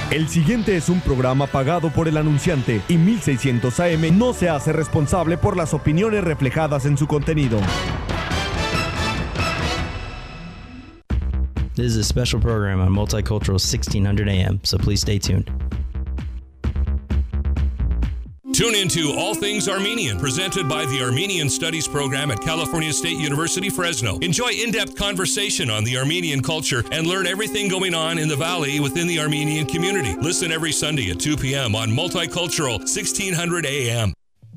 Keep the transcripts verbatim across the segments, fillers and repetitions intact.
El siguiente es un programa pagado por el anunciante y mil seiscientos A M no se hace responsable por las opiniones reflejadas en su contenido. This is a special program on Multicultural sixteen hundred A M, so please stay tuned. Tune into All Things Armenian, presented by the Armenian Studies Program at California State University, Fresno. Enjoy in-depth conversation on the Armenian culture and learn everything going on in the Valley within the Armenian community. Listen every Sunday at two p.m. on Multicultural sixteen hundred A M.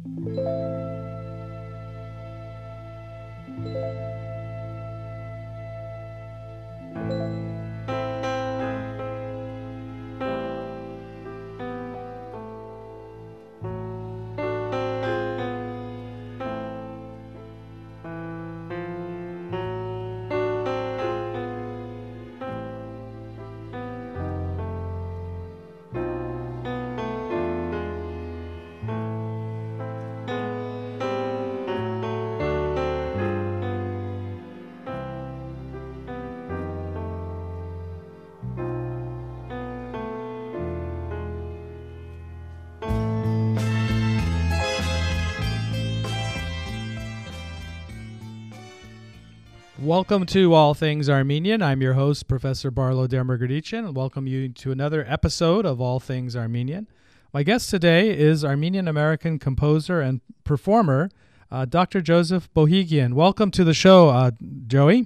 Welcome to All Things Armenian. I'm your host, Professor Barlow Dermagradician, and welcome you to another episode of All Things Armenian. My guest today is Armenian-American composer and performer, uh, Doctor Joseph Bohigian. Welcome to the show, uh, Joey.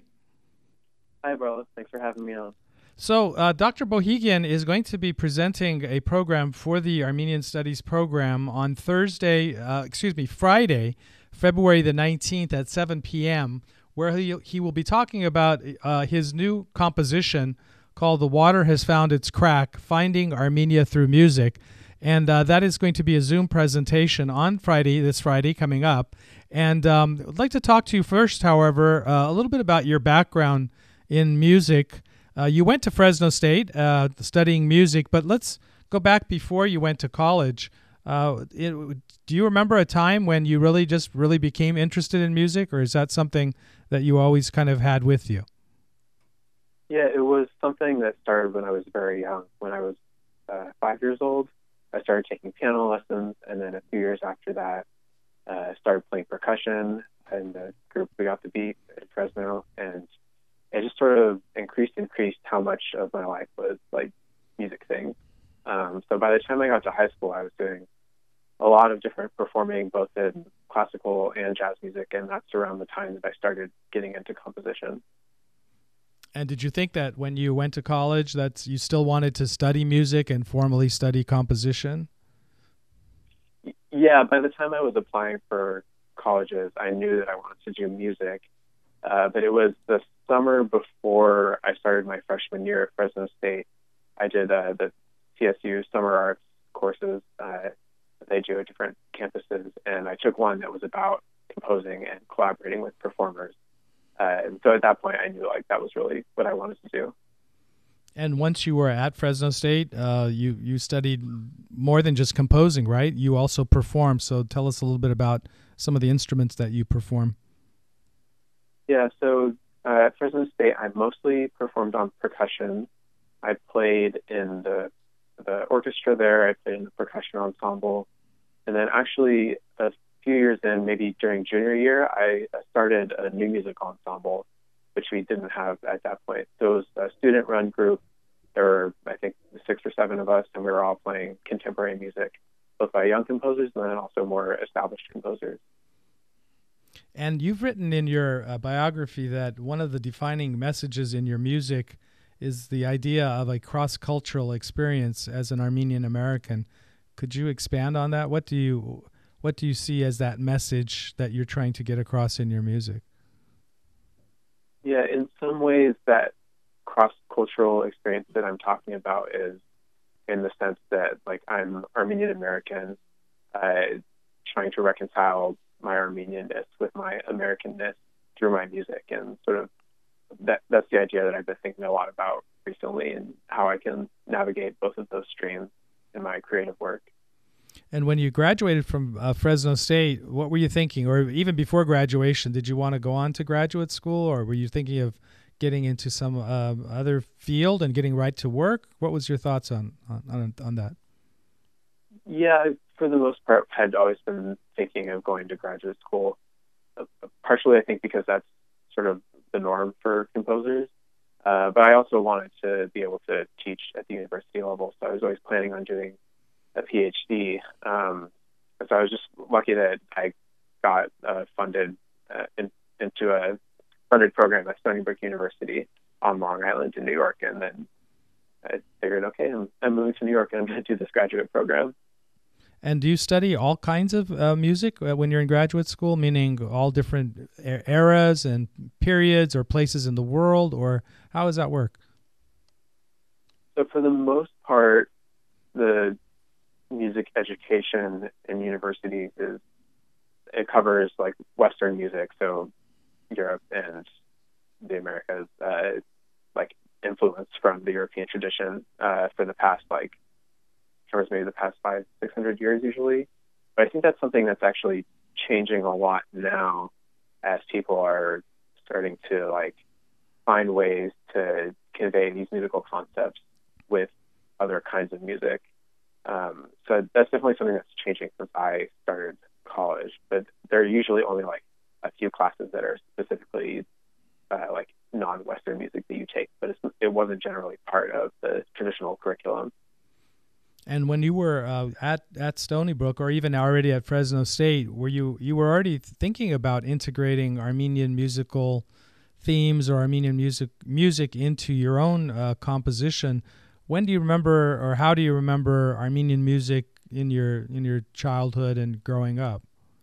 Hi, Barlow. Thanks for having me on. So, uh, Doctor Bohigian is going to be presenting a program for the Armenian Studies program on Thursday, uh, excuse me, Friday, February the nineteenth at seven p.m., where he, he will be talking about uh, his new composition called The Water Has Found Its Crack, Finding Armenia Through Music. And uh, that is going to be a Zoom presentation on Friday, this Friday coming up. And um, I'd like to talk to you first, however, uh, a little bit about your background in music. Uh, you went to Fresno State uh, studying music, but let's go back before you went to college. Uh, it, do you remember a time when you really just really became interested in music, or is that something that you always kind of had with you? Yeah, it was something that started when I was very young. When I was uh, five years old, I started taking piano lessons, and then a few years after that, I uh, started playing percussion in the group We Got the Beat in Fresno, and it just sort of increased, increased how much of my life was like music things. Um, so by the time I got to high school, I was doing a lot of different performing, both in classical and jazz music, and that's around the time that I started getting into composition. And did you think that when you went to college that you still wanted to study music and formally study composition? Yeah, by the time I was applying for colleges, I knew that I wanted to do music, uh, but it was the summer before I started my freshman year at Fresno State. I did uh, the T S U summer arts courses uh, that they do at different campuses, and I took one that was about composing and collaborating with performers. Uh, and so at that point, I knew like that was really what I wanted to do. And once you were at Fresno State, uh, you you studied more than just composing, right? You also performed. So tell us a little bit about some of the instruments that you perform. Yeah, so uh, at Fresno State, I mostly performed on percussion. I played in the the orchestra there. I played in the percussion ensemble. And then actually a few years in, maybe during junior year, I started a new music ensemble, which we didn't have at that point. So it was a student-run group. There were, I think, six or seven of us, and we were all playing contemporary music, both by young composers and then also more established composers. And you've written in your uh, biography that one of the defining messages in your music is the idea of a cross-cultural experience as an Armenian American. Could you expand on that? What do you what do you see as that message that you're trying to get across in your music? Yeah, in some ways that cross-cultural experience that I'm talking about is in the sense that like I'm Armenian American, uh, trying to reconcile my Armenianness with my Americanness through my music, and sort of that that's the idea that I've been thinking a lot about recently, and how I can navigate both of those streams in my creative work. And when you graduated from uh, Fresno State, what were you thinking? Or even before graduation, did you want to go on to graduate school, or were you thinking of getting into some uh, other field and getting right to work? What was your thoughts on on, on, on that? Yeah, for the most part, I'd always been thinking of going to graduate school. Uh, partially, I think, because that's sort of the norm for composers. Uh, but I also wanted to be able to teach at the university level, so I was always planning on doing a PhD. Um, so I was just lucky that I got uh, funded uh, in, into a funded program at Stony Brook University on Long Island in New York, and then I figured, okay, I'm, I'm moving to New York and I'm going to do this graduate program. And do you study all kinds of uh, music when you're in graduate school, meaning all different eras and periods or places in the world, or how does that work? So for the most part, the music education in universities is, it covers like Western music, so Europe and the Americas, uh, like influence from the European tradition uh, for the past like covers maybe the past five, six hundred years usually. But I think that's something that's actually changing a lot now as people are starting to like find ways to convey these musical concepts with other kinds of music. Um, so that's definitely something that's changing since I started college. But there are usually only like a few classes that are specifically uh, like non-Western music that you take, but it's, it wasn't generally part of the traditional curriculum. And when you were uh, at at Stony Brook, or even already at Fresno State, were you you were already thinking about integrating Armenian musical themes or Armenian music music into your own uh, composition? When do you remember, or how do you remember Armenian music in your in your childhood and growing up?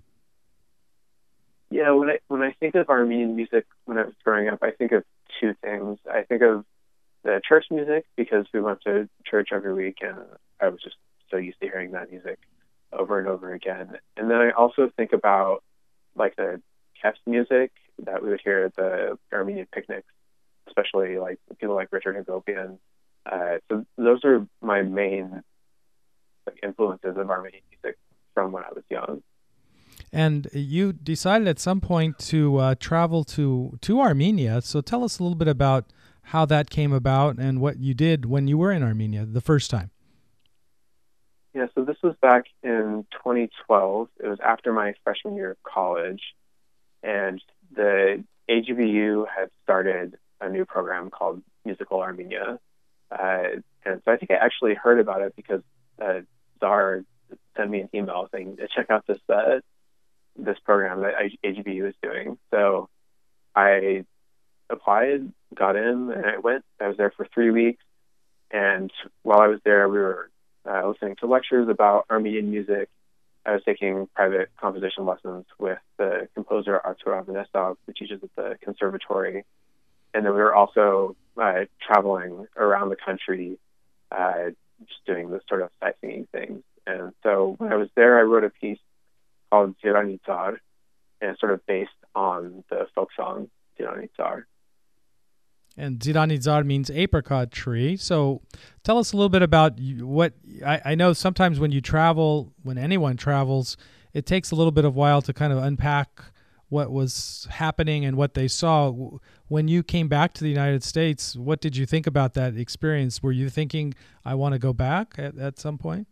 Yeah, when I when I think of Armenian music when I was growing up, I think of two things. I think of the church music, because we went to church every week and I was just so used to hearing that music over and over again. And then I also think about like the Kefs music that we would hear at the Armenian picnics, especially like people like Richard Hagopian. Uh, so those are my main like influences of Armenian music from when I was young. And you decided at some point to uh, travel to to Armenia. So tell us a little bit about how that came about and what you did when you were in Armenia the first time. Yeah, so this was back in twenty twelve. It was after my freshman year of college, and the A G B U had started a new program called Musical Armenia. Uh, and so I think I actually heard about it because uh, Czar sent me an email saying, check out this uh, this program that A G B U is doing. So I applied, got in, and I went. I was there for three weeks. And while I was there, we were uh, listening to lectures about Armenian music. I was taking private composition lessons with the composer Artur Avanesov, who teaches at the conservatory. And then we were also uh, traveling around the country, uh, just doing this sort of sightseeing things. And so when I was there, I wrote a piece called Zirani Tsar, and it's sort of based on the folk song Zirani Tsar. And Zirani Tsar means apricot tree. So tell us a little bit about what, I, I know sometimes when you travel, when anyone travels, it takes a little bit of while to kind of unpack what was happening and what they saw. When you came back to the United States, what did you think about that experience? Were you thinking, I want to go back at, at some point?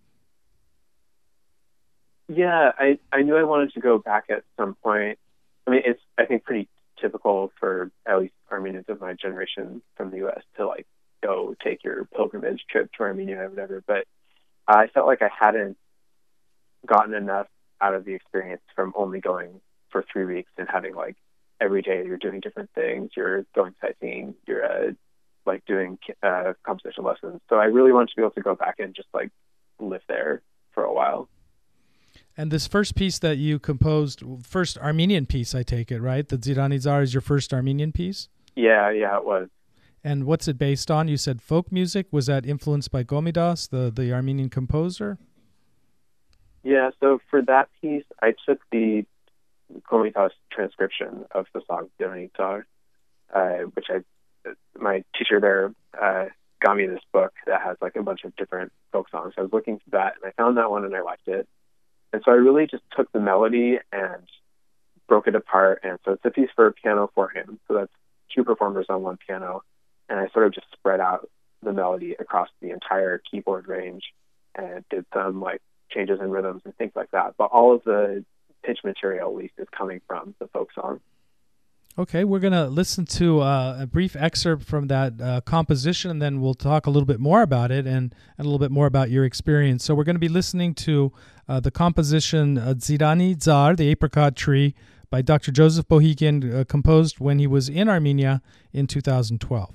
Yeah, I, I knew I wanted to go back at some point. I mean, it's, I think, pretty typical for at least Armenians of my generation from the U S to like go take your pilgrimage trip to Armenia or whatever. But I felt like I hadn't gotten enough out of the experience from only going for three weeks and having like every day you're doing different things. You're going sightseeing. You're uh, like doing uh, composition lessons. So I really wanted to be able to go back and just like live there for a while. And this first piece that you composed, first Armenian piece, I take it, right? The Zirani Tsar is your first Armenian piece? Yeah, yeah, it was. And what's it based on? You said folk music. Was that influenced by Gomidas, the, the Armenian composer? Yeah, so for that piece, I took the Gomidas transcription of the song Zirani Tsar, uh, which I, my teacher there uh, got me this book that has like a bunch of different folk songs. So I was looking through that, and I found that one, and I liked it. And so I really just took the melody and broke it apart. And so it's a piece for piano for him. So that's two performers on one piano, and I sort of just spread out the melody across the entire keyboard range and did some like changes in rhythms and things like that. But all of the pitch material, at least, is coming from the folk song. Okay, we're going to listen to uh, a brief excerpt from that uh, composition, and then we'll talk a little bit more about it and, and a little bit more about your experience. So we're going to be listening to uh, the composition uh, Zirani Zar, the Apricot Tree, by Doctor Joseph Bohigian, uh, composed when he was in Armenia in two thousand twelve.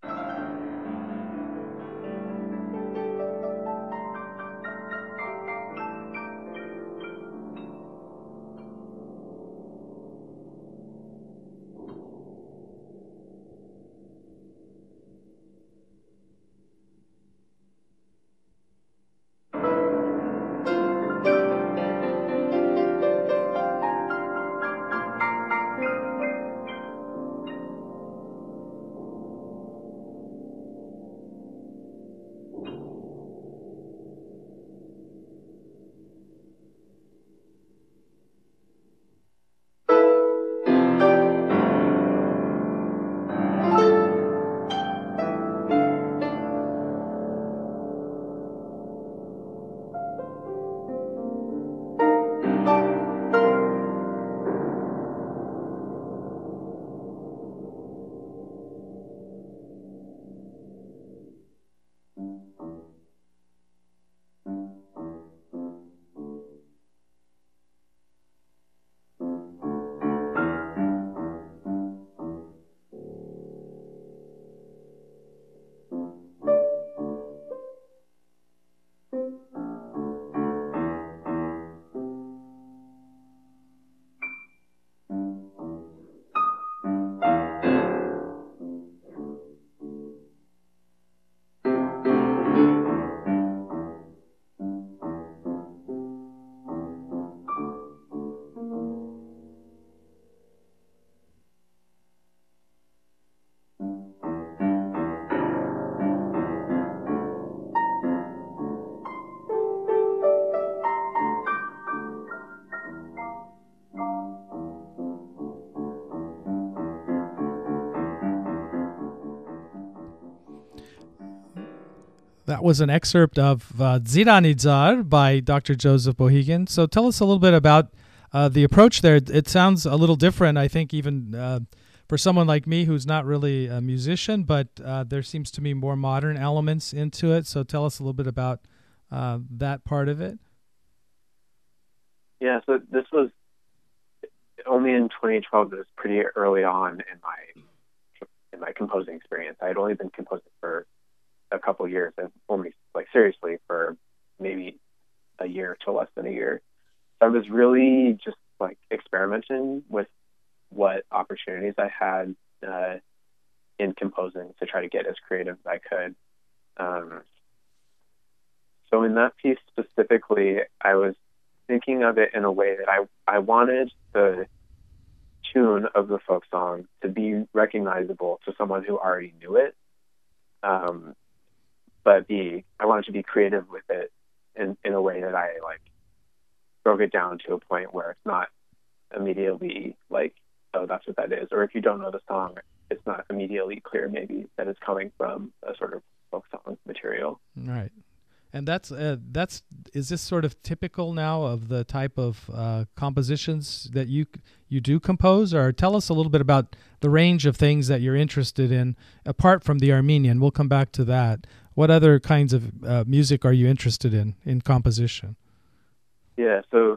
That was an excerpt of uh, Zirani Zar by Doctor Joseph Bohigian. So tell us a little bit about uh, the approach there. It sounds a little different, I think, even uh, for someone like me who's not really a musician, but uh, there seems to be more modern elements into it. So tell us a little bit about uh, that part of it. Yeah, so this was only in twenty twelve. It was pretty early on in my in my composing experience. I had only been composing for a couple years, and only like seriously for maybe a year to less than a year. So I was really just like experimenting with what opportunities I had uh, in composing to try to get as creative as I could. Um, so in that piece specifically, I was thinking of it in a way that I, I wanted the tune of the folk song to be recognizable to someone who already knew it. Um, but be, I wanted to be creative with it in, in a way that I like broke it down to a point where it's not immediately like, oh, that's what that is. Or if you don't know the song, it's not immediately clear maybe that it's coming from a sort of folk song material. Right. And that's, uh, that's, is this sort of typical now of the type of uh, compositions that you you do compose? Or tell us a little bit about the range of things that you're interested in, apart from the Armenian. We'll come back to that. What other kinds of uh, music are you interested in, in composition? Yeah, so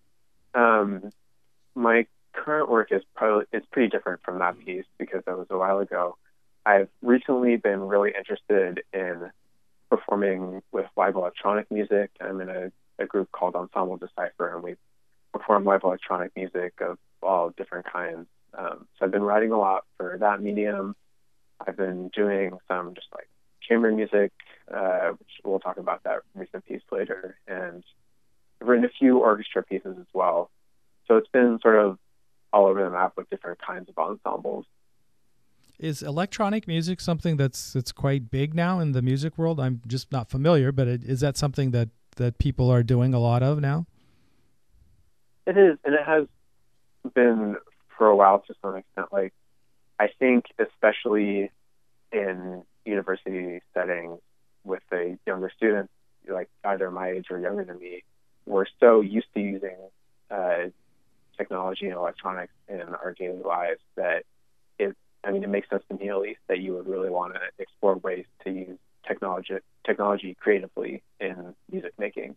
um, my current work is probably it's pretty different from that piece because that was a while ago. I've recently been really interested in performing with live electronic music. I'm in a, a group called Ensemble Decipher, and we perform live electronic music of all different kinds. Um, so I've been writing a lot for that medium. I've been doing some just like chamber music, uh, which we'll talk about that recent piece later, and I've written a few orchestra pieces as well. So it's been sort of all over the map with different kinds of ensembles. Is electronic music something that's that's quite big now in the music world? I'm just not familiar, but it, is that something that, that people are doing a lot of now? It is, and it has been for a while to some extent. Like I think especially in university settings with the younger students, like either my age or younger than me, we're so used to using uh, technology and electronics in our daily lives that it, I mean, it makes sense to me at least that you would really want to explore ways to use technology technology creatively in music making.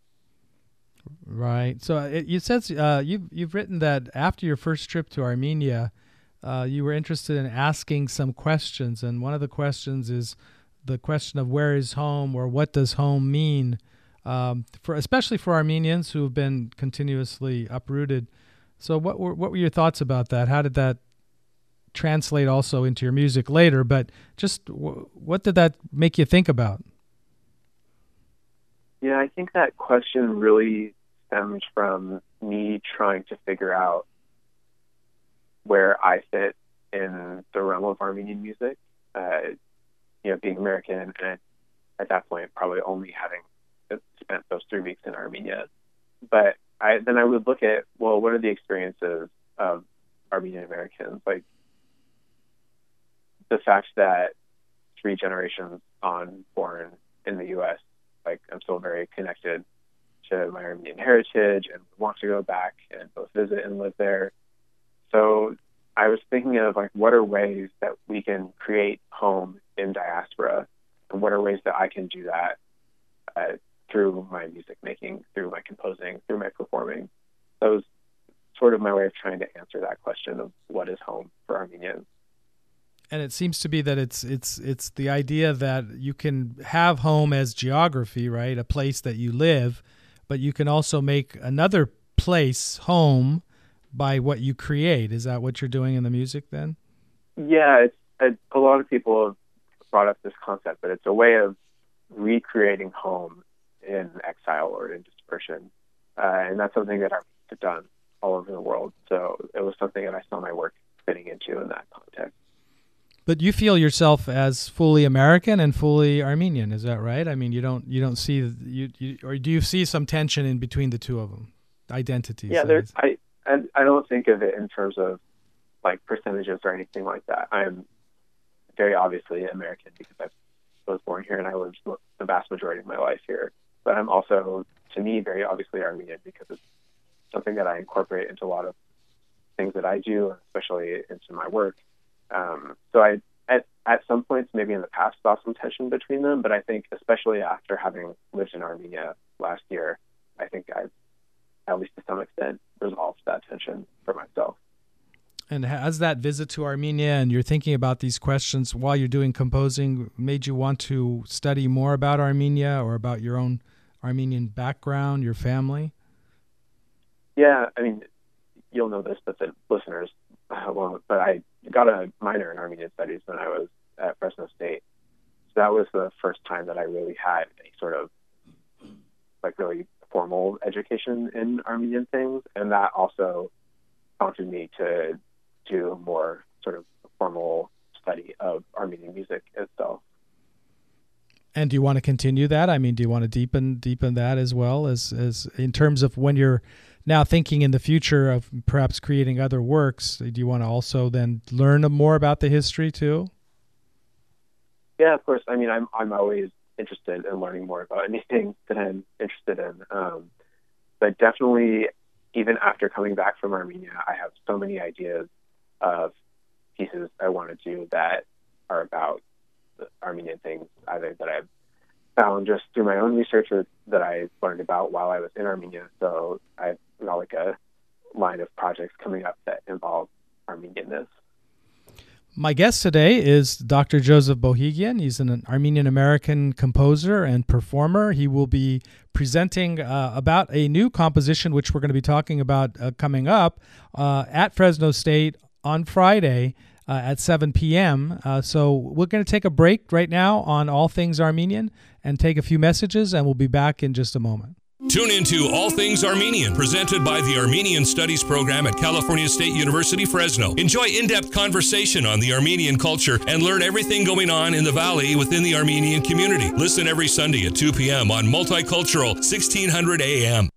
Right. So it, you said uh, you've you've written that after your first trip to Armenia, uh, you were interested in asking some questions, and one of the questions is the question of where is home, or what does home mean, um, for especially for Armenians who have been continuously uprooted. So what were what were your thoughts about that? How did that translate also into your music later? But just w- what did that make you think about? Yeah, I think that question really stems from me trying to figure out where I fit in the realm of Armenian music. Uh, you know, being American, and at that point, probably only having spent those three weeks in Armenia. But I, then I would look at, well, what are the experiences of Armenian Americans? Like the fact that three generations on born in the U S, like I'm still very connected to my Armenian heritage and want to go back and both visit and live there. So I was thinking of like, what are ways that we can create home in diaspora, and what are ways that I can do that uh, through my music making, through my composing, through my performing. That was sort of my way of trying to answer that question of what is home for Armenians. And it seems to be that it's it's it's the idea that you can have home as geography, right? A place that you live, but you can also make another place home by what you create. Is that what you're doing in the music then? Yeah, it's a, a lot of people have brought up this concept, but it's a way of recreating home in exile or in dispersion. Uh, and that's something that I've done all over the world. So it was something that I saw my work fitting into in that context. But you feel yourself as fully American and fully Armenian, is that right? I mean, you don't you don't see you, you or do you see some tension in between the two of them, identities? Yeah, there's I and I don't think of it in terms of like percentages or anything like that. I'm very obviously American because I was born here and I lived the vast majority of my life here. But I'm also, to me, very obviously Armenian because it's something that I incorporate into a lot of things that I do, especially into my work. Um, so I, at, at some points, maybe in the past, saw some tension between them, but I think especially after having lived in Armenia last year, I think I've, at least to some extent, resolved that tension for myself. And has that visit to Armenia and you're thinking about these questions while you're doing composing made you want to study more about Armenia or about your own Armenian background, your family? Yeah, I mean, you'll know this, but the listeners won't, but I got a minor in Armenian studies when I was at Fresno State. So that was the first time that I really had any sort of like really formal education in Armenian things. And that also prompted me to do a more sort of formal study of Armenian music itself. And do you want to continue that? I mean, do you want to deepen deepen that as well as, as in terms of when you're now thinking in the future of perhaps creating other works, do you want to also then learn more about the history too? Yeah, of course. I mean, I'm I'm always interested in learning more about anything that I'm interested in. Um, but definitely, even after coming back from Armenia, I have so many ideas of pieces I want to do that are about the Armenian things, either that I've found just through my own research or that I learned about while I was in Armenia. So I've got like a line of projects coming up that involve Armenianness. My guest today is Doctor Joseph Bohigian. He's an Armenian-American composer and performer. He will be presenting uh, about a new composition, which we're going to be talking about uh, coming up uh, at Fresno State on Friday uh, at seven p.m. Uh, so we're going to take a break right now on All Things Armenian and take a few messages, and we'll be back in just a moment. Tune into All Things Armenian, presented by the Armenian Studies Program at California State University, Fresno. Enjoy in-depth conversation on the Armenian culture and learn everything going on in the Valley within the Armenian community. Listen every Sunday at two p.m. on Multicultural sixteen hundred A M.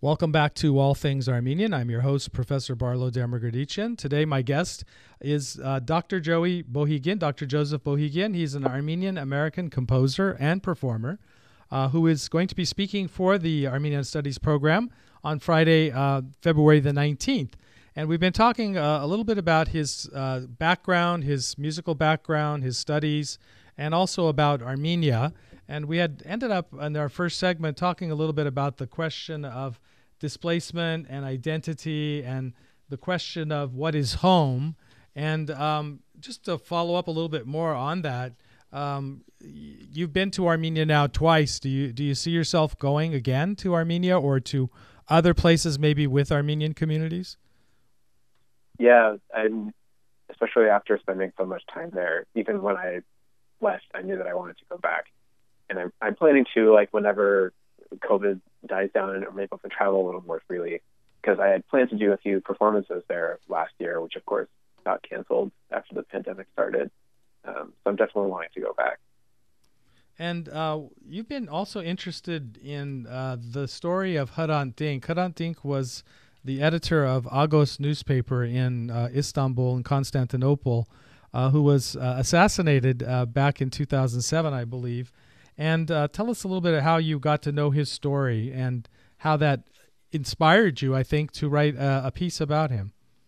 Welcome back to All Things Armenian. I'm your host, Professor Barlo Demirgarditian. Today, my guest is uh, Doctor Joey Bohigyan, Doctor Joseph Bohigyan. He's an Armenian-American composer and performer uh, who is going to be speaking for the Armenian Studies program on Friday, uh, February the nineteenth. And we've been talking uh, a little bit about his uh, background, his musical background, his studies, and also about Armenia. And we had ended up in our first segment talking a little bit about the question of displacement and identity and the question of what is home. And um, just to follow up a little bit more on that, um, you've been to Armenia now twice. Do you do you see yourself going again to Armenia or to other places maybe with Armenian communities? Yeah, and especially after spending so much time there, even when I left, I knew that I wanted to go back. And I'm, I'm planning to, like, whenever COVID dies down and I'm able to travel a little more freely, because I had planned to do a few performances there last year, which of course got canceled after the pandemic started. Um, so I'm definitely wanting to go back. And uh, you've been also interested in uh, the story of Hrant Dink. Hrant Dink was the editor of Agos newspaper in uh, Istanbul and Constantinople, uh, who was uh, assassinated uh, back in two thousand seven, I believe. And uh, tell us a little bit of how you got to know his story and how that inspired you, I think, to write a, a piece about him.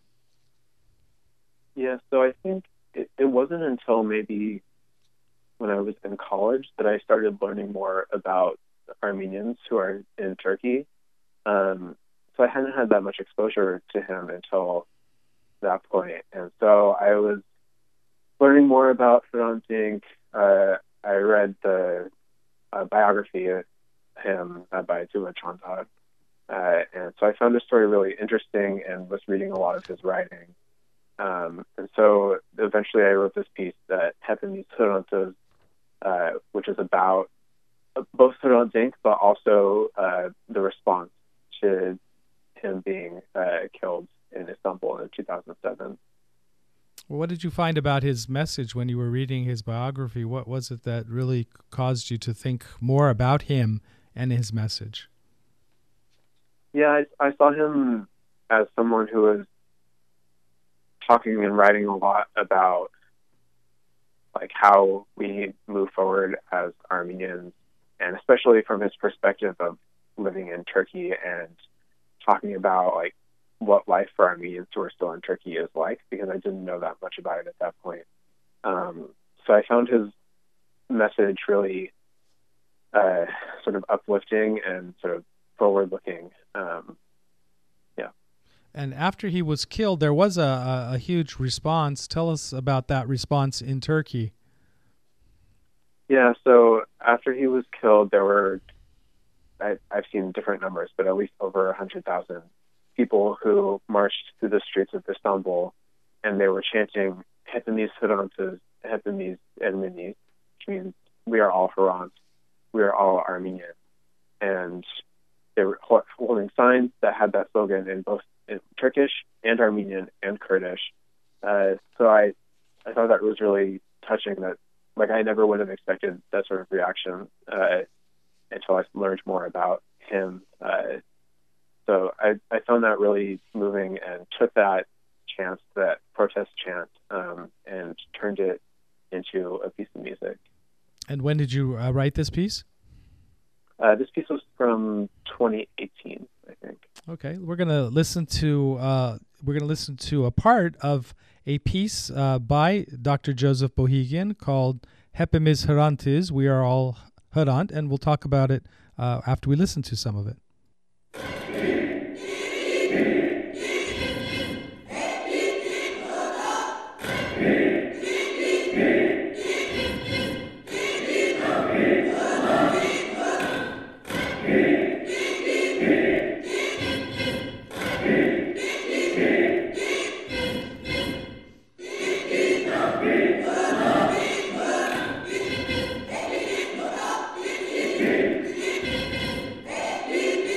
Yeah, so I think it, it wasn't until maybe when I was in college that I started learning more about Armenians who are in Turkey. Um, so I hadn't had that much exposure to him until that point. And so I was learning more about Hrant Dink. Uh, I read the uh, biography of him uh, by Tula Chandad. Uh, and so I found the story really interesting and was reading a lot of his writing. Um, and so eventually I wrote this piece that Hepimiz Hrantız, uh, which is about both Hrant Dink, but also uh, the response to him being uh, killed in Istanbul in two thousand seven. Well, what did you find about his message when you were reading his biography? What was it that really caused you to think more about him and his message? Yeah, I, I saw him as someone who was talking and writing a lot about like how we move forward as Armenians, and especially from his perspective of living in Turkey and talking about like what life for Armenians who are still in Turkey is like, because I didn't know that much about it at that point. Um, so I found his message really uh, sort of uplifting and sort of forward-looking. Um, yeah. And after he was killed, there was a, a, a huge response. Tell us about that response in Turkey. Yeah, so after he was killed, there were, I, I've seen different numbers, but at least over one hundred thousand people who marched through the streets of Istanbul, and they were chanting Hepimiz Hrantız, Hepimiz Ermeni, which means we are all Hrant, we are all Armenian. And they were holding signs that had that slogan in both in Turkish and Armenian and Kurdish. Uh, so I, I thought that was really touching, that like I never would have expected that sort of reaction uh, until I learned more about him. Uh, So I, I found that really moving and took that chant, that protest chant, um, and turned it into a piece of music. And when did you uh, write this piece? Uh, this piece was from twenty eighteen, I think. Okay, we're gonna listen to uh, we're gonna listen to a part of a piece uh, by Doctor Joseph Bohigyan called Hepimiz Hrantız, We Are All Hrant, and we'll talk about it uh, after we listen to some of it. Hepimiz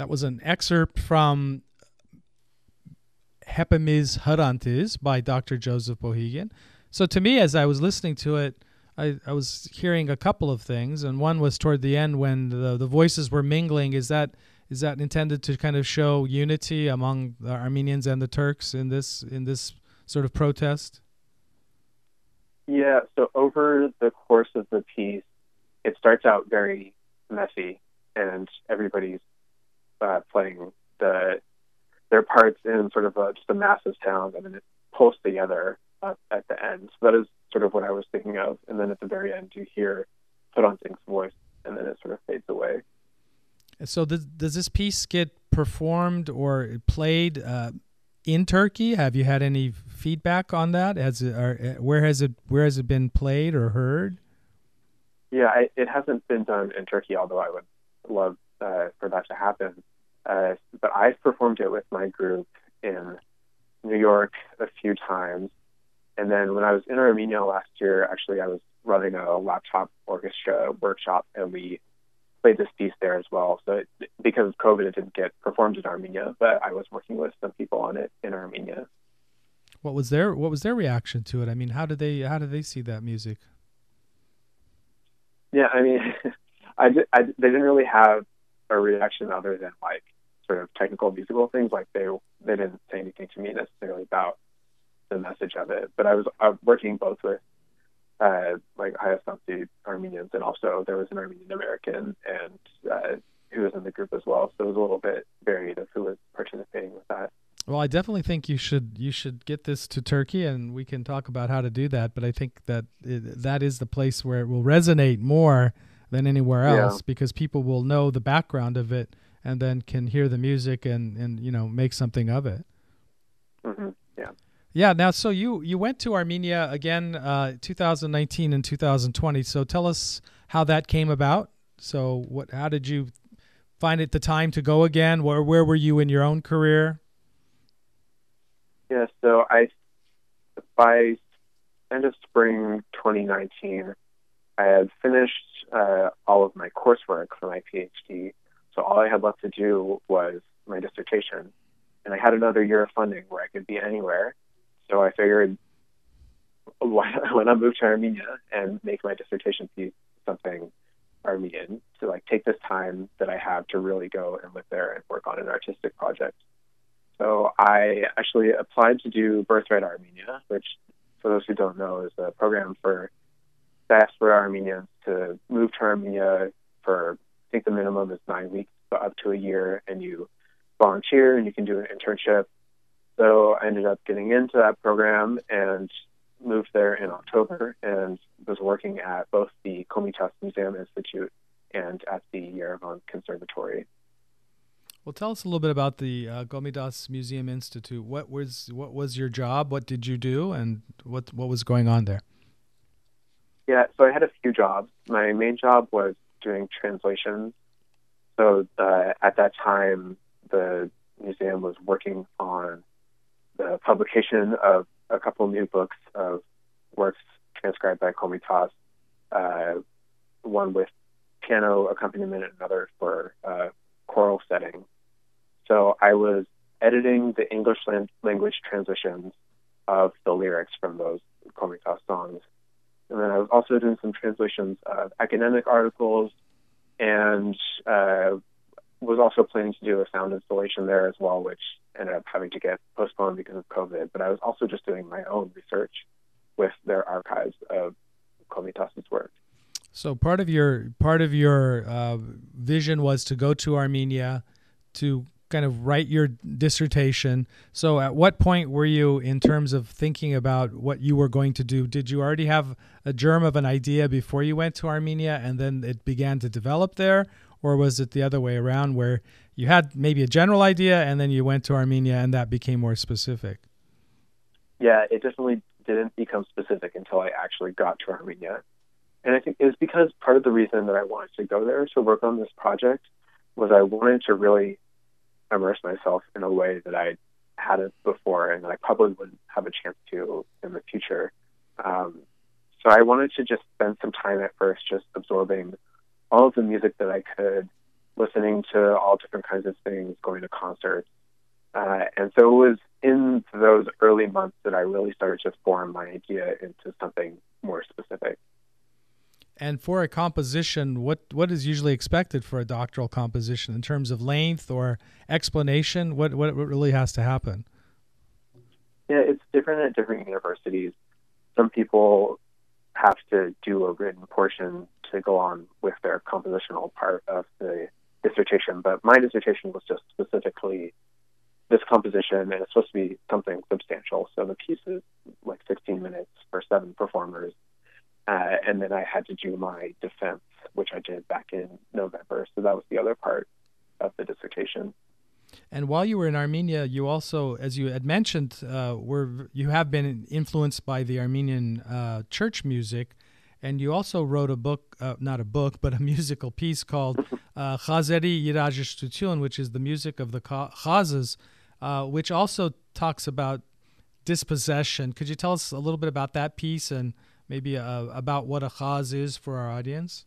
That was an excerpt from Hepimiz Harantiz by Doctor Joseph Bohegan. So to me, as I was listening to it, I, I was hearing a couple of things, and one was toward the end when the, the voices were mingling. Is that is that intended to kind of show unity among the Armenians and the Turks in this in this sort of protest? Yeah, so over the course of the piece, it starts out very messy, and everybody's uh, playing the their parts in sort of a, just a massive sound, and then it pulls together uh, at the end. So that is sort of what I was thinking of. And then at the very end, you hear Hrant's voice, and then it sort of fades away. So does, does this piece get performed or played uh, in Turkey? Have you had any feedback on that? Has it, or where has it where has it been played or heard? Yeah, I, it hasn't been done in Turkey, although I would love uh, for that to happen. Uh, but I've performed it with my group in New York a few times. And then when I was in Armenia last year, actually, I was running a laptop orchestra workshop, and we played this piece there as well. So it, because of COVID, it didn't get performed in Armenia, but I was working with some people on it in Armenia. What was their What was their reaction to it? I mean, how did they How did they see that music? Yeah, I mean, I, did, I they didn't really have a reaction other than like sort of technical musical things. Like they they didn't say anything to me necessarily about the message of it. But I was uh, working both with uh, like Hayasansi Armenians, and also there was an Armenian American and uh, who was in the group as well. So it was a little bit varied of who was participating with that. Well, I definitely think you should you should get this to Turkey, and we can talk about how to do that. But I think that it, that is the place where it will resonate more than anywhere else, yeah. because people will know the background of it and then can hear the music and, and you know make something of it. Mm-hmm. Yeah. Yeah. Now, so you you went to Armenia again, uh, two thousand nineteen and two thousand twenty. So tell us how that came about. So what? How did you find it the time to go again? Where where were you in your own career? Yeah, so I, by end of spring twenty nineteen, I had finished uh, all of my coursework for my PhD. So all I had left to do was my dissertation. And I had another year of funding where I could be anywhere. So I figured, why, why not move to Armenia and make my dissertation piece something Armenian? To like take this time that I have to really go and live there and work on an artistic project. So I actually applied to do Birthright Armenia, which, for those who don't know, is a program for diaspora Armenians to move to Armenia for, I think the minimum is nine weeks, but up to a year, and you volunteer and you can do an internship. So I ended up getting into that program and moved there in October and was working at both the Komitas Museum Institute and at the Yerevan Conservatory. Well, tell us a little bit about the uh, Komitas Museum Institute. What was what was your job? What did you do, and what what was going on there? Yeah, so I had a few jobs. My main job was doing translations. So uh, at that time, the museum was working on the publication of a couple new books of works transcribed by Komitas, uh, one with piano accompaniment and another for uh, choral setting. So I was editing the English language transitions of the lyrics from those Komitas songs. And then I was also doing some translations of academic articles, and uh, was also planning to do a sound installation there as well, which ended up having to get postponed because of COVID. But I was also just doing my own research with their archives of Komitas' work. So part of your part of your uh, vision was to go to Armenia to kind of write your dissertation. So at what point were you in terms of thinking about what you were going to do? Did you already have a germ of an idea before you went to Armenia and then it began to develop there? Or was it the other way around where you had maybe a general idea and then you went to Armenia and that became more specific? Yeah, it definitely didn't become specific until I actually got to Armenia. And I think it was because part of the reason that I wanted to go there to work on this project was I wanted to really immerse myself in a way that I hadn't before and that I probably wouldn't have a chance to in the future. Um, so I wanted to just spend some time at first just absorbing all of the music that I could listening to all different kinds of things, going to concerts. Uh, and so it was in those early months that I really started to form my idea into something more specific. And for a composition, what, what is usually expected for a doctoral composition in terms of length or explanation? What, what really has to happen? Yeah, it's different at different universities. Some people have to do a written portion to go on with their compositional part of the dissertation, but my dissertation was just specifically this composition, and it's supposed to be something substantial. So the piece is like sixteen minutes for seven performers. Uh, and then I had to do my defense, which I did back in November. So that was the other part of the dissertation. And while you were in Armenia, you also, as you had mentioned, uh, were you have been influenced by the Armenian uh, church music, and you also wrote a book, uh, not a book, but a musical piece called uh, Khazeri Yirajishtutun, which is the music of the Khazes, uh, which also talks about dispossession. Could you tell us a little bit about that piece and maybe uh, about what a Khaz is for our audience?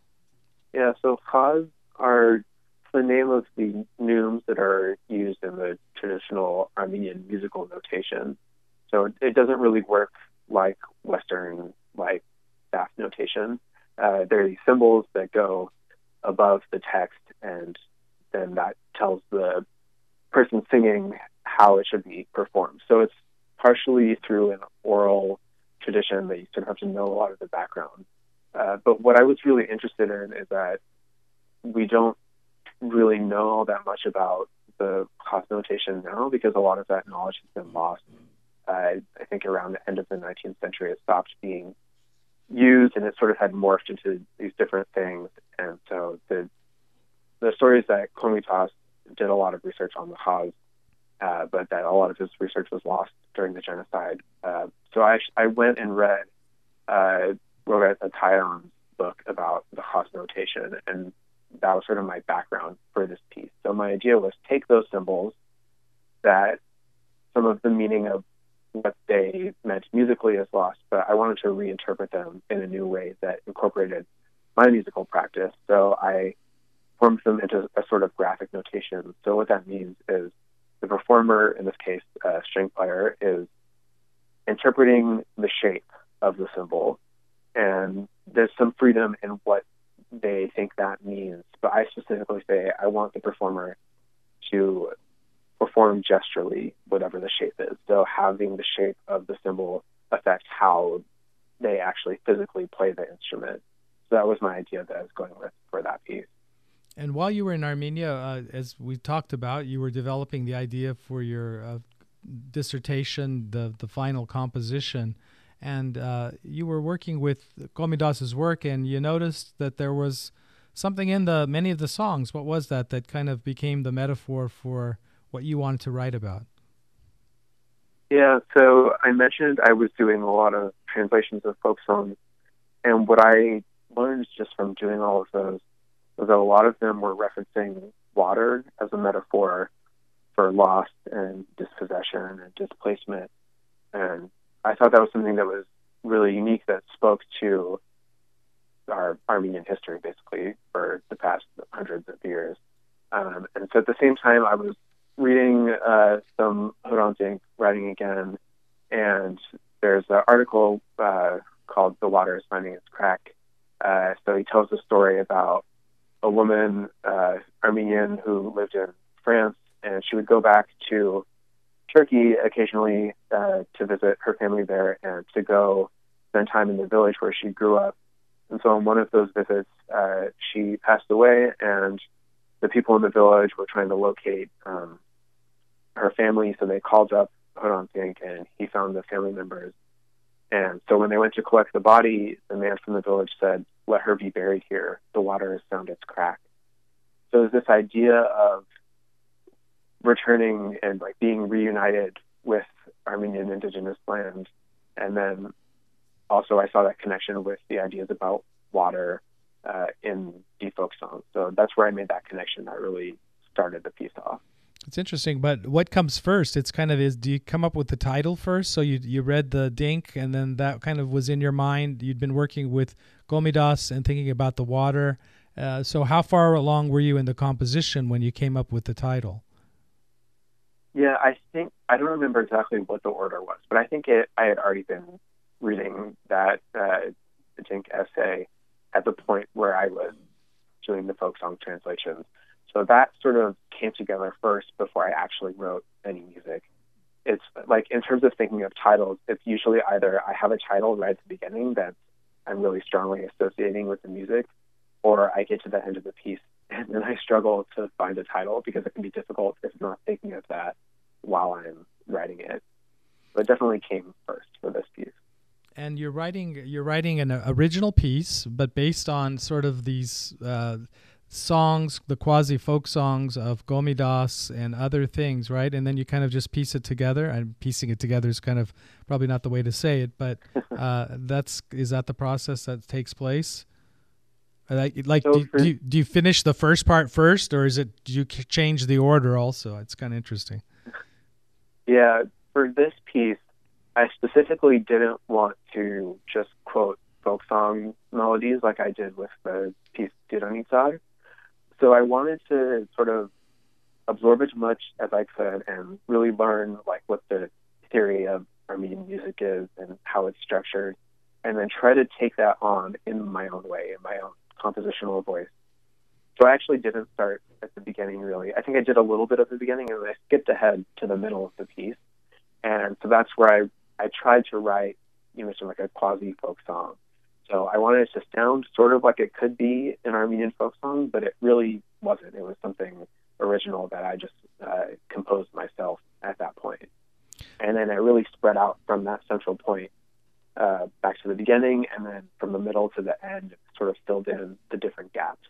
Yeah, so Khaz are the name of the neumes that are used in the traditional Armenian musical notation. So it doesn't really work like Western, like staff notation. Uh, there are these symbols that go above the text, and then that tells the person singing how it should be performed. So it's partially through an oral tradition that you sort of have to know a lot of the background. Uh, but what I was really interested in is that we don't really know all that much about the Khaz notation now, because a lot of that knowledge has been lost. Uh, I think around the end of the nineteenth century, it stopped being used, and it sort of had morphed into these different things. And so the the story is that Komitas did a lot of research on the Khaz, uh, but that a lot of his research was lost during the genocide. Uh, so I I went and read uh, Rogat Atayan's book about the Khaz notation, and that was sort of my background for this piece. So my idea was take those symbols that some of the meaning of what they meant musically is lost, but I wanted to reinterpret them in a new way that incorporated my musical practice. So I formed them into a sort of graphic notation. So what that means is the performer, in this case, a string player, is interpreting the shape of the symbol, and there's some freedom in what they think that means. But I specifically say I want the performer to perform gesturally whatever the shape is. So having the shape of the symbol affect how they actually physically play the instrument. So that was my idea that I was going with for that piece. And while you were in Armenia, uh, as we talked about, you were developing the idea for your uh, dissertation, the the final composition, and uh, you were working with Komidas's work, and you noticed that there was something in the many of the songs. What was that that kind of became the metaphor for what you wanted to write about? Yeah, so I mentioned I was doing a lot of translations of folk songs, and what I learned just from doing all of those was that a lot of them were referencing water as a metaphor for loss and dispossession and displacement. And I thought that was something that was really unique, that spoke to our Armenian history, basically, for the past hundreds of years. Um, and so at the same time, I was reading uh, some Hrant Dink writing again, and there's an article uh, called "The Water is Finding Its Crack." Uh, so he tells a story about a woman, uh, Armenian, who lived in France, and she would go back to Turkey occasionally uh, to visit her family there and to go spend time in the village where she grew up. And so on one of those visits, uh, she passed away, and the people in the village were trying to locate um, her family, so they called up Hrant Dink, and he found the family members. And so when they went to collect the body, the man from the village said, "Let her be buried here. The water has found its crack." So there's this idea of returning and like being reunited with Armenian indigenous land. And then also I saw that connection with the ideas about water uh, in the folk songs. So that's where I made that connection that really started the piece off. It's interesting, but what comes first? It's kind of is, do you come up with the title first? So you you read the Dink, and then that kind of was in your mind. You'd been working with Komitas and thinking about the water, Uh, so how far along were you in the composition when you came up with the title? Yeah, I think, I don't remember exactly what the order was, but I think it, I had already been reading that uh, Dink essay at the point where I was doing the folk song translations. So that sort of came together first before I actually wrote any music. It's like, in terms of thinking of titles, it's usually either I have a title right at the beginning that I'm really strongly associating with the music, or I get to the end of the piece and then I struggle to find a title because it can be difficult if I'm not thinking of that while I'm writing it. But it definitely came first for this piece. And you're writing you're writing an original piece, but based on sort of these uh, songs, the quasi folk songs of Gomidas and other things, right? And then you kind of just piece it together. And piecing it together is kind of probably not the way to say it, but uh, that's is that the process that takes place? Like, like so do, for, do, you, do you finish the first part first, or is it do you change the order also? It's kind of interesting. Yeah, for this piece, I specifically didn't want to just quote folk song melodies like I did with the piece Tiranitsar. So I wanted to sort of absorb as much as I could and really learn like what the theory of Armenian music is and how it's structured, and then try to take that on in my own way, in my own compositional voice. So I actually didn't start at the beginning, really. I think I did a little bit at the beginning, and then I skipped ahead to the middle of the piece. And so that's where I, I tried to write, you know, sort of like a quasi-folk song. So I wanted it to sound sort of like it could be an Armenian folk song, but it really wasn't. It was something original that I just uh, composed myself at that point. And then it really spread out from that central point uh, back to the beginning, and then from the middle to the end, sort of filled in the different gaps.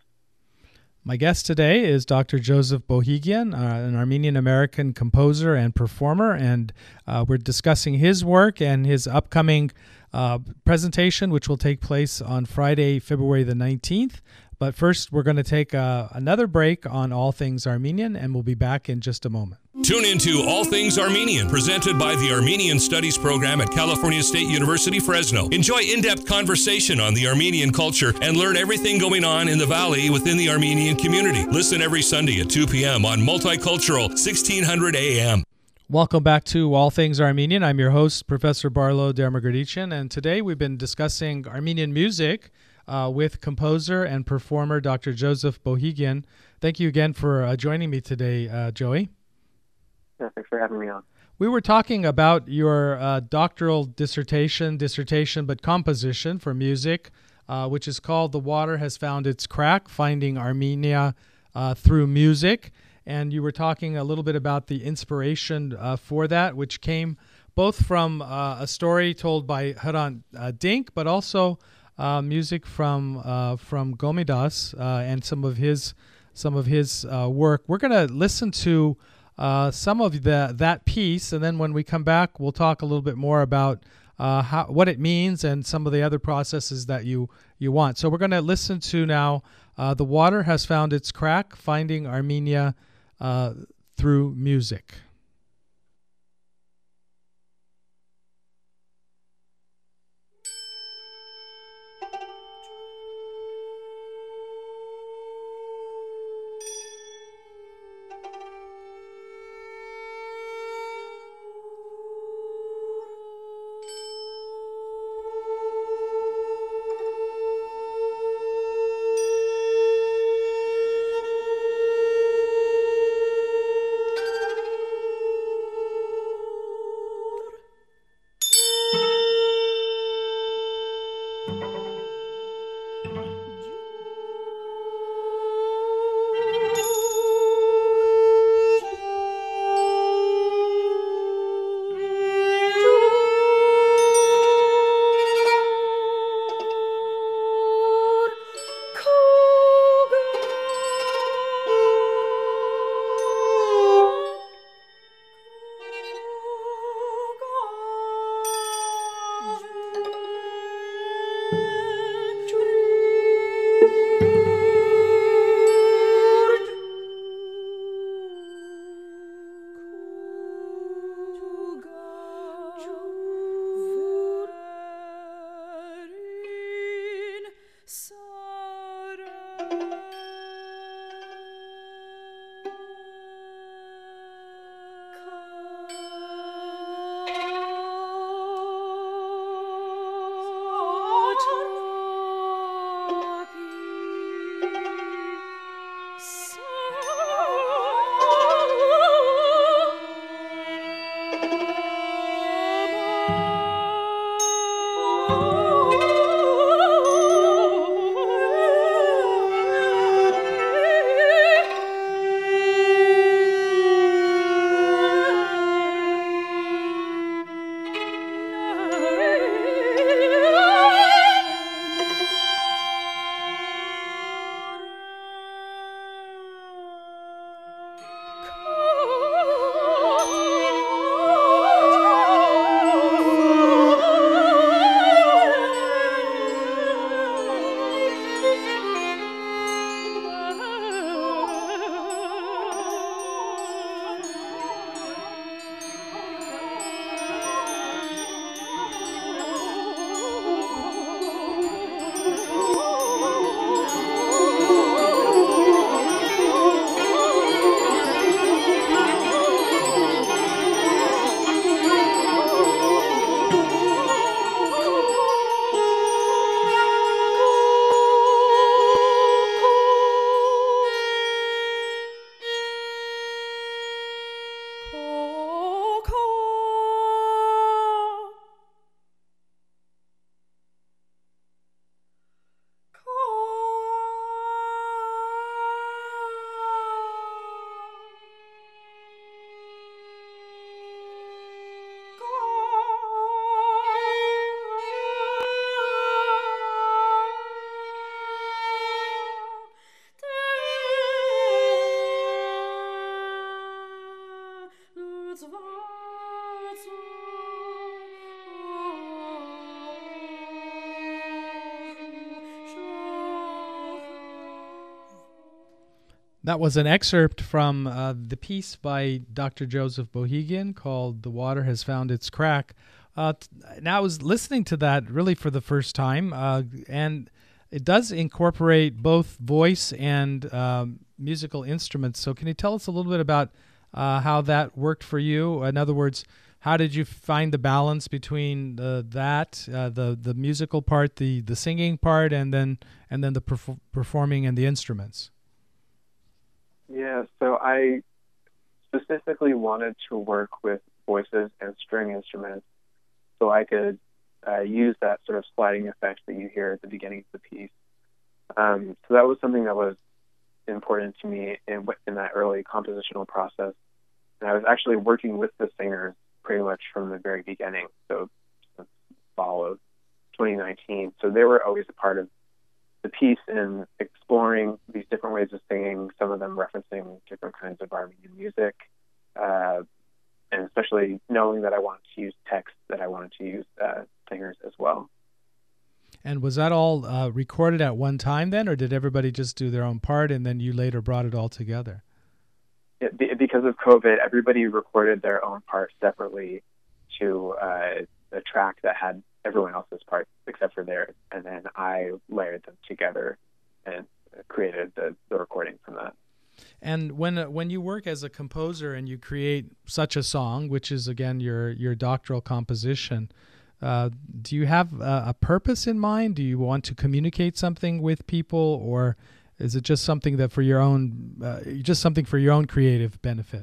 My guest today is Doctor Joseph Bohigyan, uh, an Armenian-American composer and performer, and uh, we're discussing his work and his upcoming uh, presentation, which will take place on Friday, February the nineteenth. But first, we're going to take uh, another break on All Things Armenian, and we'll be back in just a moment. Tune into All Things Armenian, presented by the Armenian Studies program at California State University, Fresno. Enjoy in-depth conversation on the Armenian culture and learn everything going on in the Valley within the Armenian community. Listen every Sunday at two p.m. on Multicultural, sixteen hundred A M. Welcome back to All Things Armenian. I'm your host, Professor Barlow Dermagradician, and today we've been discussing Armenian music uh, with composer and performer Doctor Joseph Bohigyan. Thank you again for uh, joining me today, uh, Joey. Yeah, thanks for having me on. We were talking about your uh, doctoral dissertation, dissertation, but composition for music, uh, which is called The Water Has Found Its Crack, Finding Armenia uh, Through Music. And you were talking a little bit about the inspiration uh, for that, which came both from uh, a story told by Hrant uh, Dink, but also uh, music from uh, from Gomidas uh, and some of his some of his uh, work. We're going to listen to Uh, some of the that piece, and then when we come back, we'll talk a little bit more about uh, how what it means and some of the other processes that you you want. So we're going to listen to now uh, "The Water Has Found Its Crack: Finding Armenia uh, Through Music." That was an excerpt from uh, the piece by Doctor Joseph Bohegan called "The Water Has Found Its Crack." Uh, t- now, I was listening to that really for the first time, uh, and it does incorporate both voice and um, musical instruments. So can you tell us a little bit about uh, how that worked for you? In other words, how did you find the balance between the, that, uh, the the musical part, the, the singing part, and then and then the perf- performing and the instruments? Yeah, so I specifically wanted to work with voices and string instruments so I could uh, use that sort of sliding effect that you hear at the beginning of the piece. Um, so that was something that was important to me in, in that early compositional process. And I was actually working with the singers pretty much from the very beginning, so since fall of twenty nineteen. So they were always a part of the piece in exploring these different ways of singing, some of them referencing different kinds of Armenian music, uh, and especially knowing that I wanted to use text, that I wanted to use uh, singers as well. And was that all uh, recorded at one time then, or did everybody just do their own part and then you later brought it all together? It, because of COVID, everybody recorded their own part separately to uh, a track that had everyone else's parts except for theirs, and then I layered them together and created the, the recording from that. And when uh, when you work as a composer and you create such a song, which is again your your doctoral composition, uh, do you have a, a purpose in mind? Do you want to communicate something with people, or is it just something that for your own uh, just something for your own creative benefit?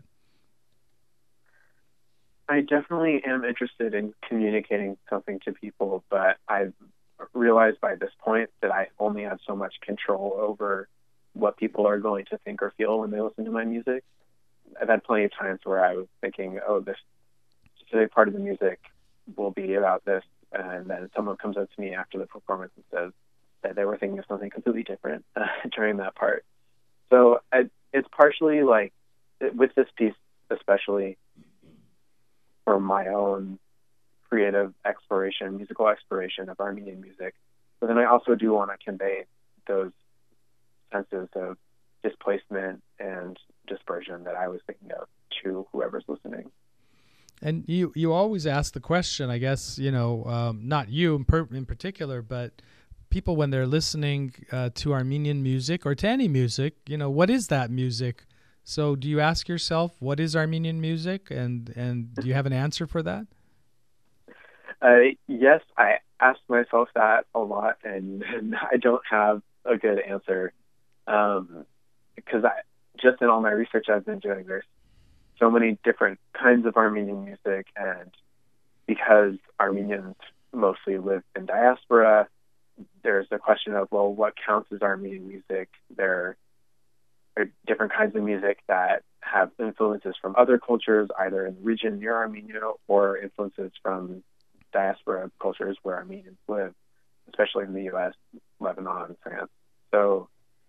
I definitely am interested in communicating something to people, but I've realized by this point that I only have so much control over what people are going to think or feel when they listen to my music. I've had plenty of times where I was thinking, oh, this specific part of the music will be about this, and then someone comes up to me after the performance and says that they were thinking of something completely different uh, during that part. So I, it's partially like, with this piece especially, for my own creative exploration, musical exploration of Armenian music. But then I also do want to convey those senses of displacement and dispersion that I was thinking of to whoever's listening. And you, you always ask the question, I guess, you know, um, not you in, per- in particular, but people when they're listening uh, to Armenian music or to any music, you know, what is that music? So do you ask yourself, what is Armenian music? And, and do you have an answer for that? Uh, yes, I ask myself that a lot, and, and I don't have a good answer. Um, because I, just in all my research I've been doing, there's so many different kinds of Armenian music, and because Armenians mostly live in diaspora, there's a question of, well, what counts as Armenian music? There are different kinds of music that have influences from other cultures, either in the region near Armenia or influences from diaspora cultures where Armenians live, especially in the U S, Lebanon, France. So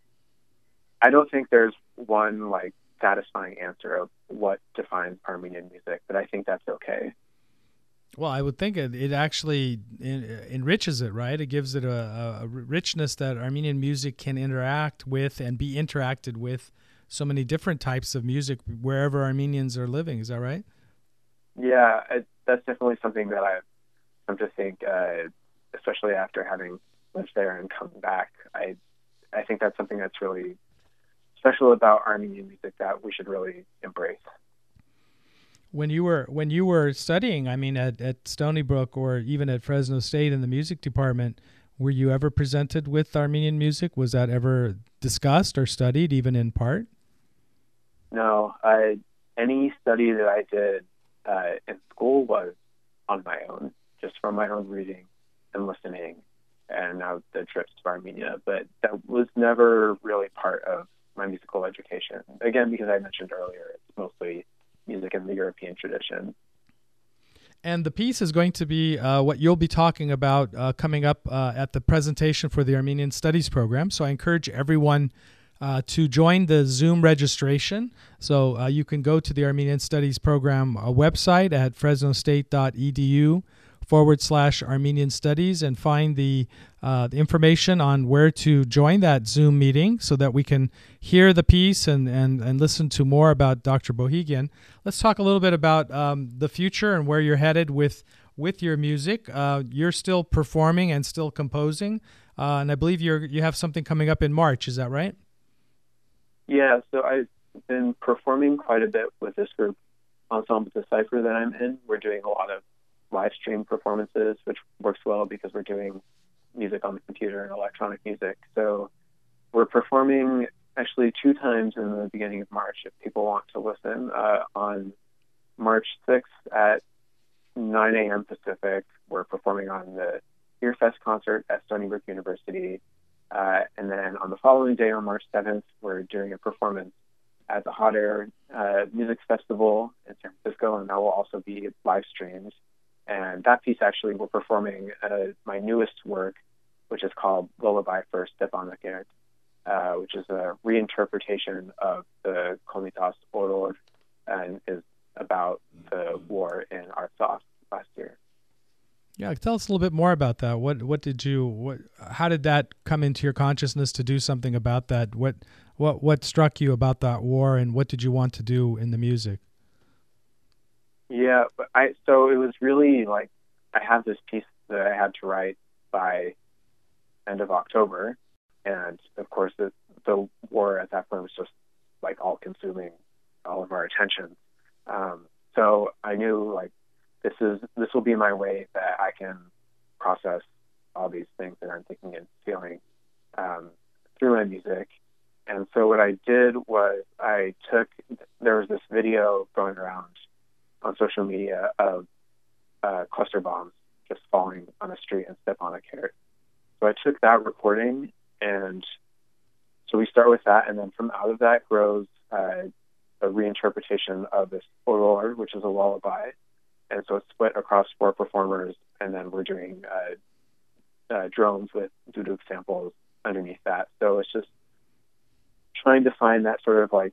I don't think there's one like satisfying answer of what defines Armenian music, but I think that's okay. Well, I would think it, it actually en- enriches it, right? It gives it a, a richness that Armenian music can interact with and be interacted with so many different types of music wherever Armenians are living. Is that right? Yeah, it, that's definitely something that I've come to think, uh, especially after having lived there and come back. I I think that's something that's really special about Armenian music that we should really embrace. When you were when you were studying, I mean, at, at Stony Brook or even at Fresno State in the music department, were you ever presented with Armenian music? Was that ever discussed or studied, even in part? No, I, any study that I did uh, in school was on my own, just from my own reading and listening, and now the trips to Armenia. But that was never really part of my musical education. Again, because I mentioned earlier, it's mostly music in the European tradition. And the piece is going to be uh, what you'll be talking about uh, coming up uh, at the presentation for the Armenian Studies program. So I encourage everyone uh, to join the Zoom registration. So uh, you can go to the Armenian Studies program uh, website at fresnostate.edu forward slash Armenian Studies and find the, uh, the information on where to join that Zoom meeting so that we can hear the piece and, and, and listen to more about Doctor Bohigian. Let's talk a little bit about um, the future and where you're headed with, with your music. Uh, you're still performing and still composing, uh, and I believe you're, you have something coming up in March. Is that right? Yeah, so I've been performing quite a bit with this group, Ensemble Decipher, that I'm in. We're doing a lot of live stream performances, which works well because we're doing music on the computer and electronic music. So we're performing actually two times in the beginning of March if people want to listen. Uh, on March sixth at nine a.m. Pacific, we're performing on the Earfest concert at Stony Brook University. Uh, and then on the following day, on March seventh, we're doing a performance at the Hot Air uh, Music Festival in San Francisco, and that will also be live streamed. And that piece, actually, we're performing uh, my newest work, which is called Lullaby for Stepan Akert, uh, which is a reinterpretation of the Komitas Oror and is about the war in Artsakh last year. Yeah, tell us a little bit more about that. What what did you what how did that come into your consciousness to do something about that? What what what struck you about that war, and what did you want to do in the music? Yeah, but I so it was really like I had this piece that I had to write by end of October, and of course the the war at that point was just like all consuming all of our attention. Um, so I knew like this is this will be my way that I can process all these things that I'm thinking and feeling um, through my music. And so what I did was I took there was this video going around on social media of uh, cluster bombs just falling on the street and Stepan Akert. So I took that recording, and so we start with that, and then from out of that grows uh, a reinterpretation of this Oror, which is a lullaby, and so it's split across four performers, and then we're doing uh, uh, drones with duduk samples underneath that. So it's just trying to find that sort of like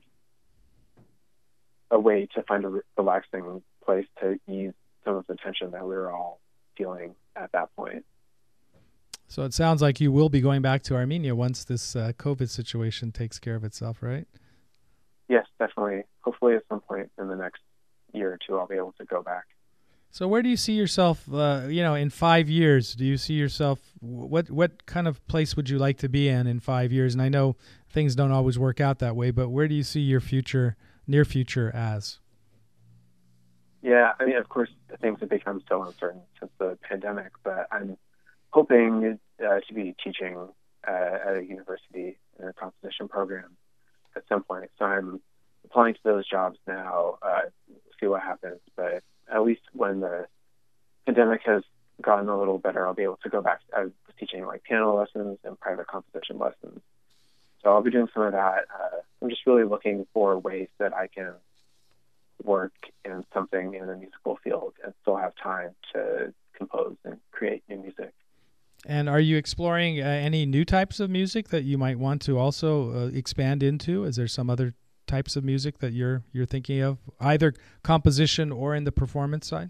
a way to find a re- relaxing place to ease some of the tension that we were all feeling at that point. So it sounds like you will be going back to Armenia once this uh, COVID situation takes care of itself, right? Yes, definitely. Hopefully at some point in the next year or two, I'll be able to go back. So where do you see yourself, uh, you know, in five years? Do you see yourself, what what kind of place would you like to be in in five years? And I know things don't always work out that way, but where do you see your future, near future as? Yeah, I mean, of course, things have become so uncertain since the pandemic, but I'm hoping uh, to be teaching uh, at a university in a composition program at some point. So I'm applying to those jobs now, uh, see what happens. But at least when the pandemic has gotten a little better, I'll be able to go back. I was teaching like piano lessons and private composition lessons. So I'll be doing some of that. Uh, I'm just really looking for ways that I can work in something in the musical field and still have time to compose and create new music. And are you exploring uh, any new types of music that you might want to also uh, expand into? Is there some other types of music that you're you're thinking of, either composition or in the performance side?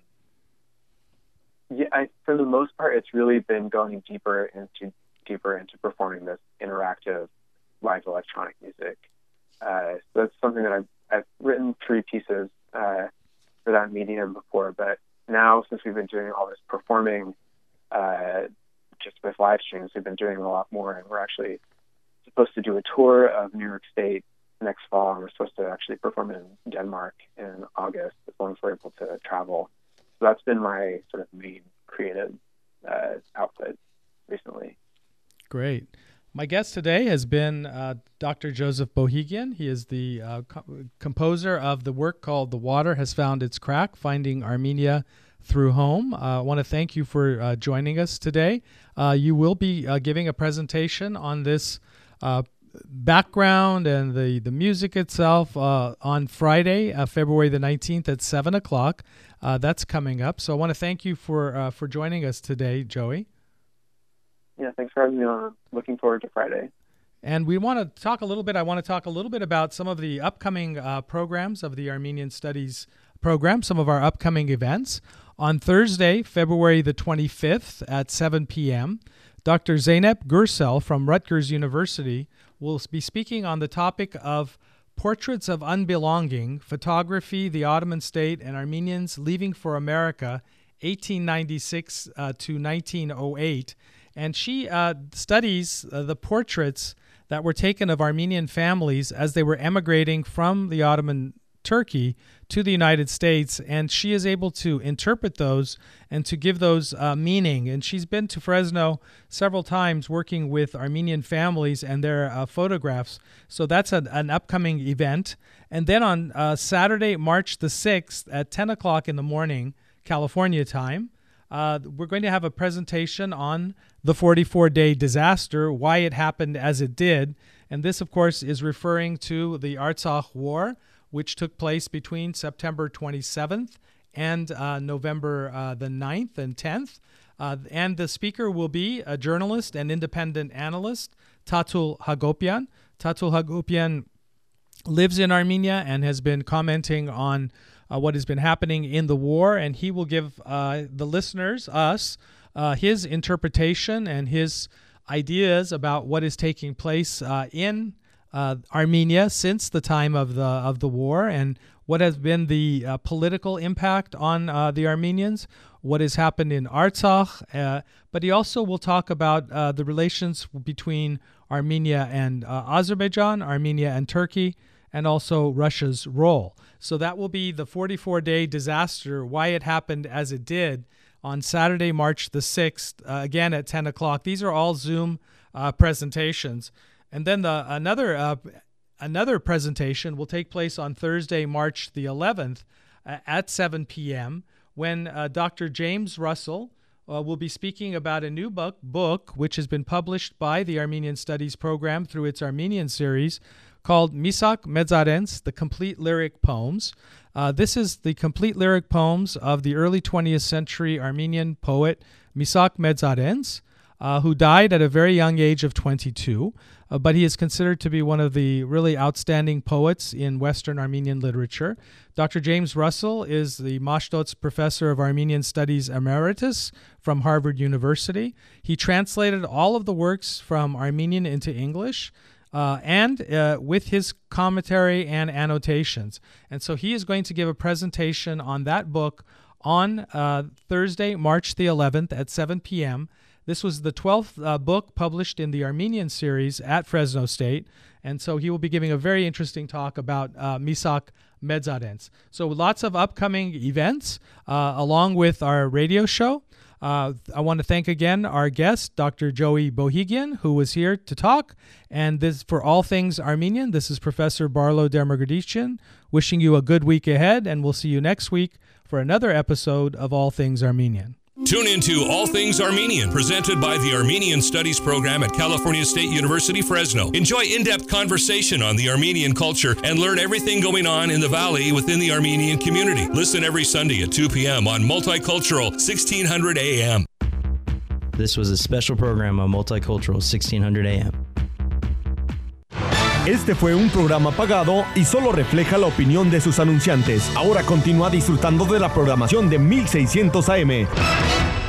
Yeah, I, for the most part, it's really been going deeper into deeper into performing this interactive live electronic music. Uh, so that's something that I've, I've written three pieces uh, for that medium before, but now since we've been doing all this performing uh, just with live streams, we've been doing a lot more, and we're actually supposed to do a tour of New York State next fall, and we're supposed to actually perform in Denmark in August as long as we're able to travel. So that's been my sort of main creative uh, output recently. Great. My guest today has been uh, Doctor Joseph Bohigian. He is the uh, co- composer of the work called The Water Has Found Its Crack, Finding Armenia Through Home. Uh, I want to thank you for uh, joining us today. Uh, you will be uh, giving a presentation on this uh, background and the, the music itself uh, on Friday, uh, February the nineteenth at seven o'clock. Uh, that's coming up. So I want to thank you for uh, for joining us today, Joey. Yeah, thanks for having me on. Looking forward to Friday. And we want to talk a little bit, I want to talk a little bit about some of the upcoming uh, programs of the Armenian Studies program, some of our upcoming events. On Thursday, February the twenty-fifth at seven p.m., Doctor Zeynep Gürsel from Rutgers University will be speaking on the topic of Portraits of Unbelonging, Photography, the Ottoman State, and Armenians Leaving for America, eighteen ninety-six uh, to nineteen oh eight. And she uh, studies uh, the portraits that were taken of Armenian families as they were emigrating from the Ottoman Turkey to the United States, and she is able to interpret those and to give those uh, meaning. And she's been to Fresno several times working with Armenian families and their uh, photographs. So that's a, an upcoming event. And then on uh, Saturday, March the sixth at ten o'clock in the morning, California time, Uh, we're going to have a presentation on the forty-four day disaster, why it happened as it did. And this, of course, is referring to the Artsakh War, which took place between September twenty-seventh and uh, November uh, the ninth and tenth. Uh, and the speaker will be a journalist and independent analyst, Tatul Hagopian. Tatul Hagopian lives in Armenia and has been commenting on Uh, what has been happening in the war, and he will give uh, the listeners, us, uh, his interpretation and his ideas about what is taking place uh, in uh, Armenia since the time of the of the war, and what has been the uh, political impact on uh, the Armenians, what has happened in Artsakh, uh, but he also will talk about uh, the relations between Armenia and uh, Azerbaijan, Armenia and Turkey, and also Russia's role. So that will be the forty-four day disaster, why it happened as it did, on Saturday, March the sixth, uh, again at ten o'clock. These are all Zoom uh, presentations. And then the another uh, another presentation will take place on Thursday, March the eleventh uh, at seven p.m. when uh, Doctor James Russell uh, will be speaking about a new book, book which has been published by the Armenian Studies program through its Armenian series, called Misak Medzarens, The Complete Lyric Poems. Uh, this is the complete lyric poems of the early twentieth century Armenian poet Misak Medzarens, uh, who died at a very young age of twenty-two, uh, but he is considered to be one of the really outstanding poets in Western Armenian literature. Doctor James Russell is the Mashtots Professor of Armenian Studies Emeritus from Harvard University. He translated all of the works from Armenian into English, Uh, and uh, with his commentary and annotations. And so he is going to give a presentation on that book on uh, Thursday, March the eleventh at seven p.m. This was the twelfth uh, book published in the Armenian series at Fresno State. And so he will be giving a very interesting talk about uh, Misak Medzarens. So lots of upcoming events uh, along with our radio show. Uh, I want to thank again our guest, Doctor Joey Bohigian, who was here to talk. And this for All Things Armenian, this is Professor Barlow Dermagrdishian, wishing you a good week ahead, and we'll see you next week for another episode of All Things Armenian. Tune into All Things Armenian, presented by the Armenian Studies Program at California State University, Fresno. Enjoy in-depth conversation on the Armenian culture and learn everything going on in the Valley within the Armenian community. Listen every Sunday at two p.m. on Multicultural sixteen hundred A M. This was a special program on Multicultural sixteen hundred A M. Este fue un programa pagado y solo refleja la opinión de sus anunciantes. Ahora continúa disfrutando de la programación de mil seiscientos A M.